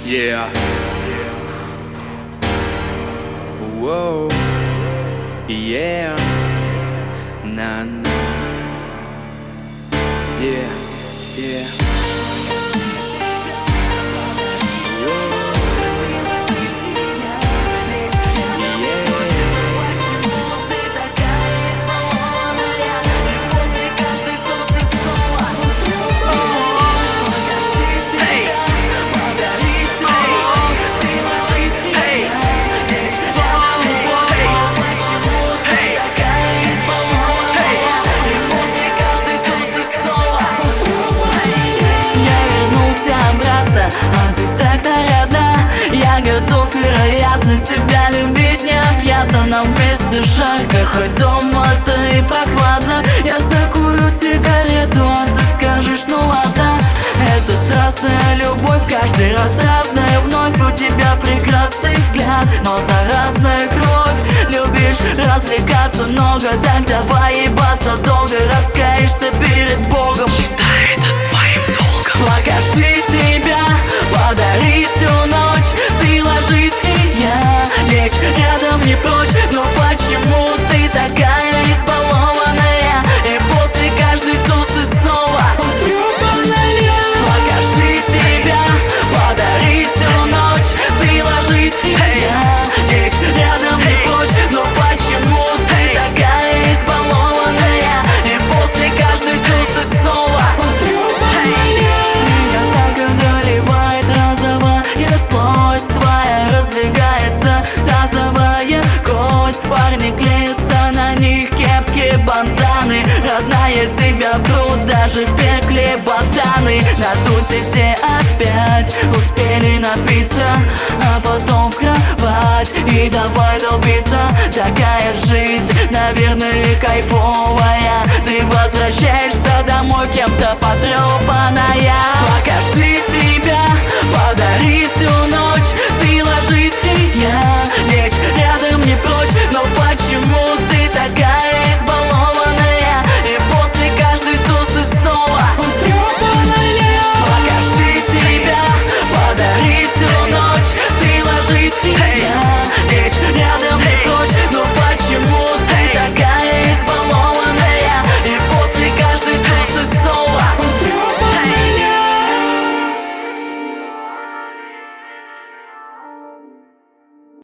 Yeah. Whoa. Yeah. Nah, nah. Yeah. Yeah. А ты так нарядна, я готов, вероятно, тебя любить необъятно. Нам вместе жарко, хоть дома-то и прохладно. Я закурю сигарету, а ты скажешь, ну ладно. Это страстная любовь, каждый раз разная. Вновь у тебя прекрасный взгляд, но заразная кровь. Любишь развлекаться много, так давай ебаться долго. Раскаешься перед Богом, считай это своим долгом. Покажи себя, подари всю ночь. Ты ложись, и я лечь рядом не прочь. Но почему ты такая избалованная? И после каждой тусы снова покажи себя, подари всю ночь. Ты ложись, и я лечь рядом не прочь. Но почему ты такая избалованная? И после каждой тусы снова заливает розовая злость твоя, раздвигается тазовая кость. Парни клеятся на них кепки, банданы. Родная, тебя врут даже в пекле ботаны. На тусе все опять успели напиться, а потом в кровать и давай долбиться. Такая жизнь, наверное, кайфовая.